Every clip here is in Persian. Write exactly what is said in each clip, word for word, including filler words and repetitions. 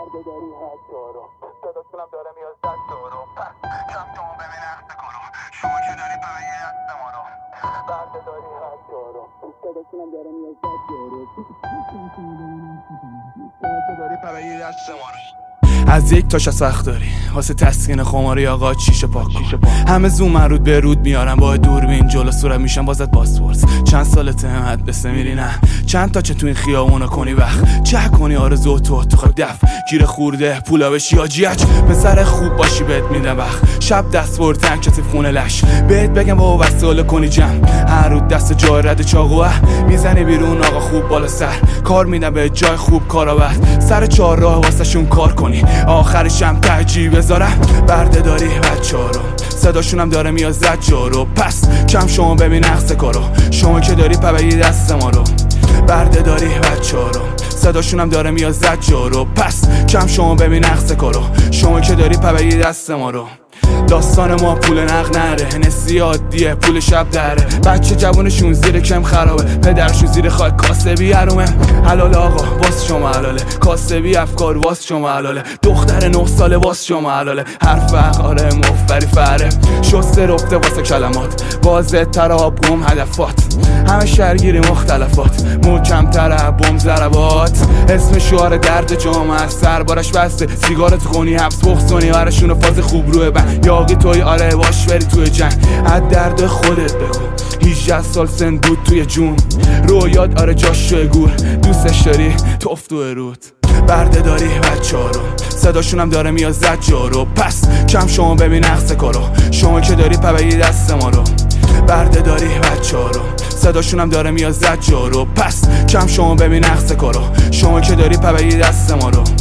برده داری حتی رو صداشونم داره میاد زد دارو کم جمع ببین اخت کارو شما که داری پایه دست ما رو برده داری حتی رو صداشونم داره میاد زد دارو داری پایه دست ما رو. از یک تاش از وقت داری واسه تسکین خماری آقا چیشه پاک کن. همه زوم مرود به رود میارن با دوربین جلو صورت میشن بازت باسپورس. چند سالته همت بسه میری نه چند تا چه تو این خیابونا کنی وقت چه کنی آرزو تو تو خود دف گیر خورده پولا بشی آجیچ پسر خوب باشی بهت میدم وقت شب دست بر تنگ کتف خونه لش بهت بگم با وساله کنی جمع هر رو دست جای رد چاقوه میزنی بیرون آقا خوب بالا سر کار میدم به جای خوب کارا بعد سر چهار راه واسه شون کار کنی آخرشم تهجی بذارم برده داری بچه‌ها رو صداشونم داره میاد زد جارو پس کم شما ببین نقص کارو شما که داری پبری دست ما رو برده داری بچه‌ها رو صداشونم داره میاد زد جارو پس کم شما ببین نقص کارو شما که داری پبری دست ما رو داستان ما پول نق نره نسی عادیه پول شب دره بچه جوانشون زیر کم خرابه پدرشون زیر خاک کاسبی حرومه حلال آقا واس شما حلاله کاسبی افکار واس شما حلاله دختر نه ساله واس شما حلاله حرف آره مفبری فره شسته رفته واسه کلمات واضح تراب گم هدفات همه شرگیری مختلفات محکم تره بم ضربات اسم شعار درد جامعه سربارش بسته سیگارت خونی حبس بخصونی برشون فاز خوب روی بند یاقی توی آره باش بری توی جنگ از درد خودت بگو هجده سال سن بود توی جون رویات آره جاش شوی گور دوستش داری توف توی رود برده داری بچه ها رو صداشونم داره میاد زد جارو پس کم شما ببین نقص کارو شما که داری پبری دست ما رو برده داری بچه ها رو صداشونم داره میاد زد جارو پس کم شما ببین نقص کارو شما که داری پبری دست ما رو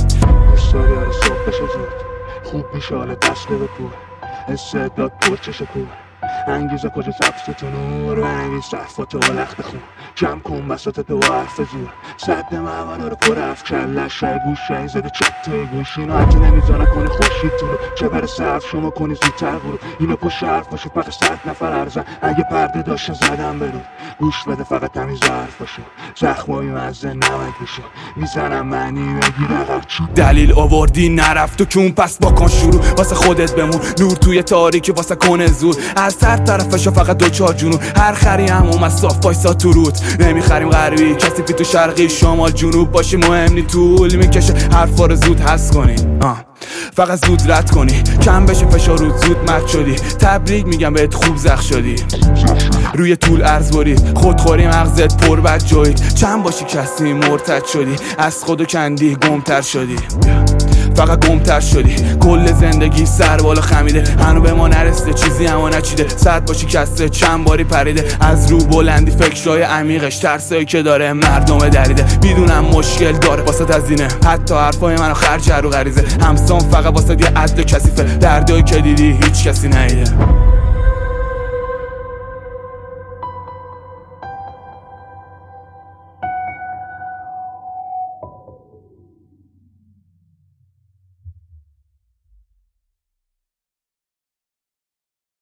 خوب میشه حال دست به پول استعداد پرچش کول انگیزه کجا سبز تو نور و انگیز صفات و لخت خون کم کن بساط تو حرف زور صد موانا رو پر اف کلش های گوشه زده چپ توی گوشین و حتی نمیزانه کنی خوشید تو رو چه برسه اف شما کنی زودتر برو اینو پشت حرف باشه پخ صد نفر ارزن اگه پرده داشته زدم برو گوش بده فقط تمیز حرف باشه زخمایی مزه نمک بشه میزنم معنی بگیر عقب چی دلیل آوردی نرفت و کون پس با کن شروع واسه خودت بمون نور توی تاریکی واسه کنه زور از هر طرفشا فقط دو چهار جنون هر خری هم اومد صاف وایسا تو رود نمیخریم غربی کسی پی تو شرقی شمال جنوب باشی مهم نی طول میکشه حرفا رو زود حس کنی آه. فقط زود رد کنی کم بشه فشار رود زود مد شدی تبریک میگم بهت خوب زخ شدی روی طول ارز برید خودخوری مغزت پر بد جوید چند باشی کسی مرتد شدی از خودو کندی گمتر شدی فقط گمتر شدی کل زندگی سر بالا خمیده هنو به ما نرسیده چیزی اما نچیده صد باشی کسته چند باری پریده از رو بلندی فکرهای عمیقش ترسایی که داره مردم دریده میدونم مشکل داره واسه تزینه حتی حرفای منو خرج رو غریزه همسان فقط واسه یه عدل کثیفه دردایی که دیدی هیچ کسی ندیده